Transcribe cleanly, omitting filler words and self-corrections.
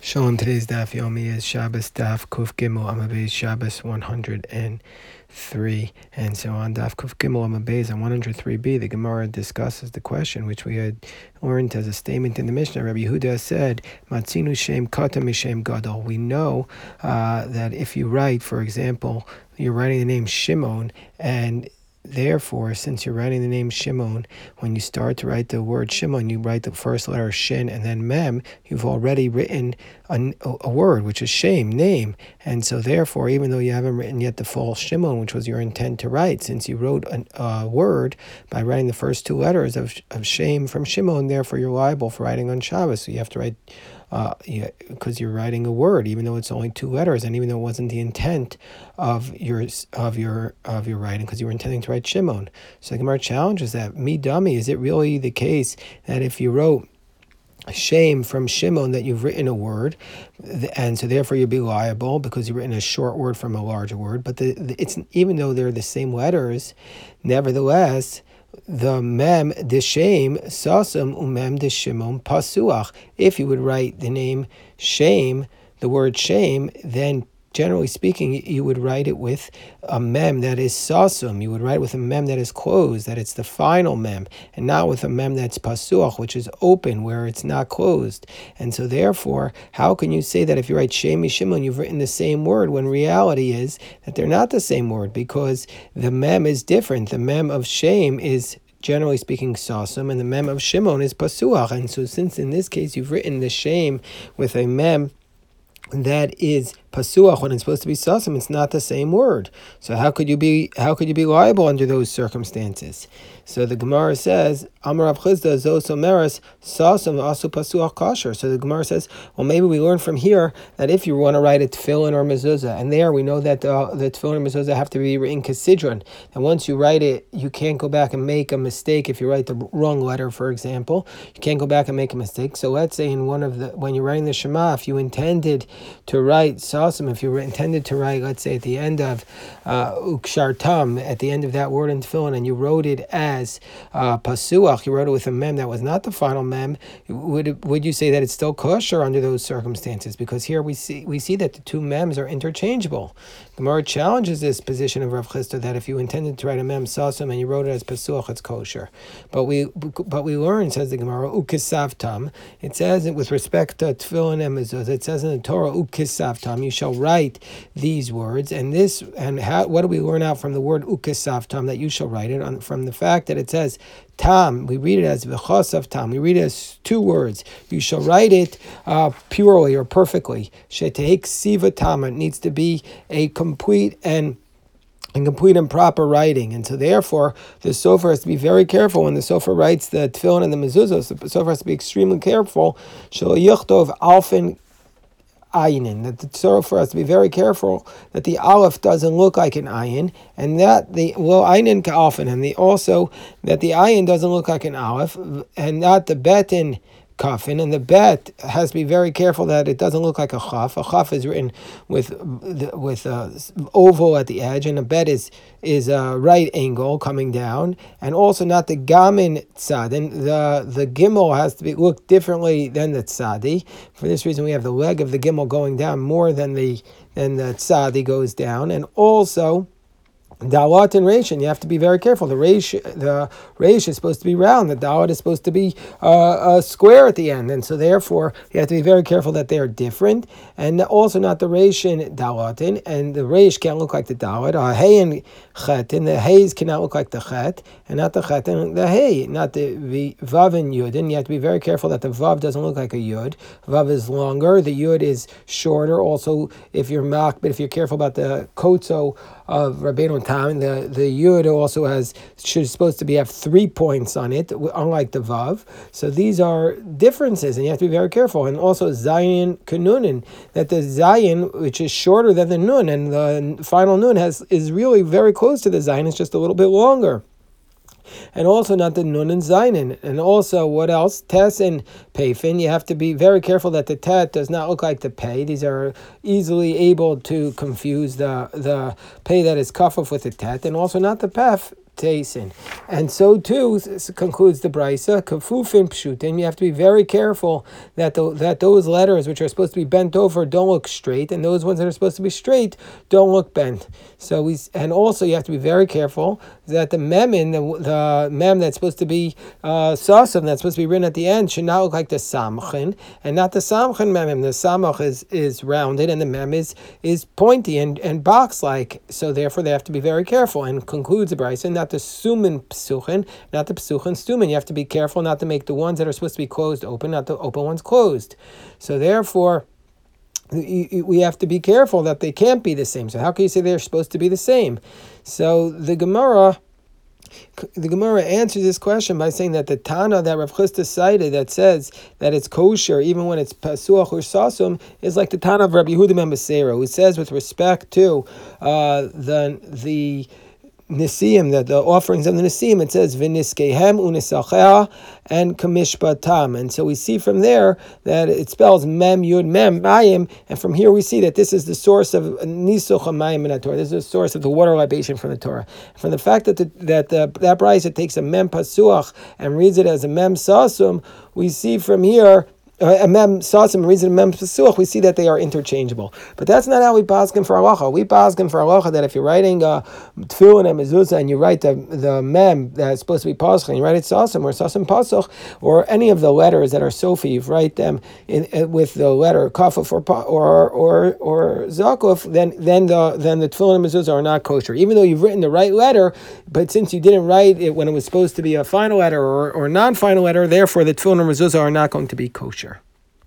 Shalom, today's daf yomi is Shabbos daf Kuf Gimel Amabez Shabbos 103. And so on daf Kuf Gimel Amabez on 103b, the Gemara discusses the question which we had learned as a statement in the Mishnah. Rabbi Yehuda said, Matzinu Shem Kata Mishem Gadol. We know that if you write, for example, you're writing the name Shimon, and therefore, since you're writing the name Shimon, when you start to write the word Shimon, you write the first letter Shin and then Mem, you've already written a word, which is shame, name. And so therefore, even though you haven't written yet the full Shimon, which was your intent to write, since you wrote a word by writing the first two letters of shame from Shimon, therefore you're liable for writing on Shabbos. So you have to write because you're writing a word, even though it's only two letters, and even though it wasn't the intent of your writing, because you were intending to write Shimon. So the Gemara challenges that. Me dummy, is it really the case that if you wrote shame from Shimon that you've written a word, and so therefore you'll be liable because you've written a short word from a larger word? But it's even though they're the same letters, nevertheless, the mem de shame sasam umem de shimon pasuach. If you would write the name shame, the word shame, then generally speaking, you would write it with a mem that is sasum. You would write with a mem that is closed, that it's the final mem, and not with a mem that's pasuach, which is open, where it's not closed. And so therefore, how can you say that if you write shemi shimon, you've written the same word, when reality is that they're not the same word, because the mem is different. The mem of shame is, generally speaking, sasum, and the mem of shimon is pasuach. And so since in this case you've written the shame with a mem that is pasuach when it's supposed to be sasum, it's not the same word. So how could you be liable under those circumstances? So the Gemara says, Amar Rav Chisda zos omeres sasum asu pasuach kasher. So the Gemara says, well, maybe we learn from here that if you want to write a tefillin or mezuzah, and there we know that the tefillin or mezuzah have to be written kesidron, and once you write it, you can't go back and make a mistake. If you write the wrong letter, for example, you can't go back and make a mistake. So let's say when you're writing the Shema, if you intended to write sasum, if you intended to write, let's say at the end of ukshartam, at the end of that word in tefillin, and you wrote it as pasuach, you wrote it with a mem that was not the final mem, would you say that it's still kosher under those circumstances? Because here we see that the two mems are interchangeable. Gemara challenges this position of Rav Chisda that if you intended to write a mem sasum and you wrote it as pasuach, it's kosher. But we learn, says the Gemara, ukisavtam. It says with respect to tefillin and mezuzah, it says in the Torah, ukisavtam, you shall write these words. And what do we learn out from the word ukisavtam, that you shall write it, from the fact that it says tam, we read it as v'chosav tam, we read it as two words. You shall write it purely or perfectly. Shetehek siva tam, it needs to be a complete and proper writing. And so therefore the sofer has to be very careful when the sofer writes the tefillin and the mezuzah. So the sofer has to be extremely careful. Shelo yichtov alfen ayin, that the sofer has to be very careful that the aleph doesn't look like an ayin, and that the ayin ka'alfen, and also that the ayin doesn't look like an aleph, and not the bet in kafin, and the bet has to be very careful that it doesn't look like a chaf. A chaf is written with oval at the edge, and a bet is a right angle coming down, and also not the gamin tzad. And the gimel has to look differently than the tzadi. For this reason, we have the leg of the gimel going down more than the tzadi goes down, and also Dalat and Reishin, you have to be very careful. The Reish is supposed to be round. The Dalat is supposed to be a square at the end. And so therefore, you have to be very careful that they are different. And also not the Reishin Dalatin. And the Reish can't look like the Dalat. Hey and Chet. And the Heys cannot look like the Chet. And not the Chet and the Hey. Not the Vav and Yud. You have to be very careful that the Vav doesn't look like a Yud. Vav is longer. The Yud is shorter. Also, if you're careful about the Kotzo of Rabbeinu Tam, the Yud also is supposed to have 3 points on it, unlike the Vav. So these are differences, and you have to be very careful. And also Zayin Kanunin, that the Zayin, which is shorter than the Nun, and the final Nun is really very close to the Zayin, it's just a little bit longer. And also not the nun and zayin. And also, what else? Tes and peifin. You have to be very careful that the tet does not look like the pei. These are easily able to confuse the pei that is kafuf with the tet. And also not the pef. tasin. And so too concludes the brisa. Kafufin pshutin. You have to be very careful that those letters which are supposed to be bent over don't look straight, and those ones that are supposed to be straight don't look bent. And also you have to be very careful that the mem that's supposed to be sasam, that's supposed to be written at the end, should not look like the samchin, and not the samchin mem. The samach is rounded, and the mem is pointy and box like. So therefore they have to be very careful. And concludes the brisa, not the sumin psuchin, not the psuchin stumin. You have to be careful not to make the ones that are supposed to be closed open, not the open ones closed. So therefore we have to be careful that they can't be the same. So how can you say they're supposed to be the same? So the Gemara answers this question by saying that the Tana that Rav Chisda cited that says that it's kosher even when it's pasuach or sasum is like the Tana of Rabbi Yehuda ben Beseira, who says with respect to the Nisim, that the offerings of the Nisim, it says V'niskehem unisachea and kamishpatam. And so we see from there that it spells mem yud mem mayim, and from here we see that this is the source of nisuch hamayim in the Torah. This is the source of the water libation from the Torah. From the fact that that brisa takes a mem pasuach and reads it as a mem sasum, we see from here a mem sasum reads a mem pasuach, we see that they are interchangeable. But that's not how we paskin for halacha. We paskin for halacha that if you're writing tefillin and mezuzah and you write the mem that's supposed to be pasuk and you write it sasum or sasum pasuch or any of the letters that are sofi, you write them with the letter kafuf or zakuf, then the tefillin and mezuzah are not kosher. Even though you've written the right letter, but since you didn't write it when it was supposed to be a final letter or non-final letter, therefore the tefillin and mezuzah are not going to be kosher.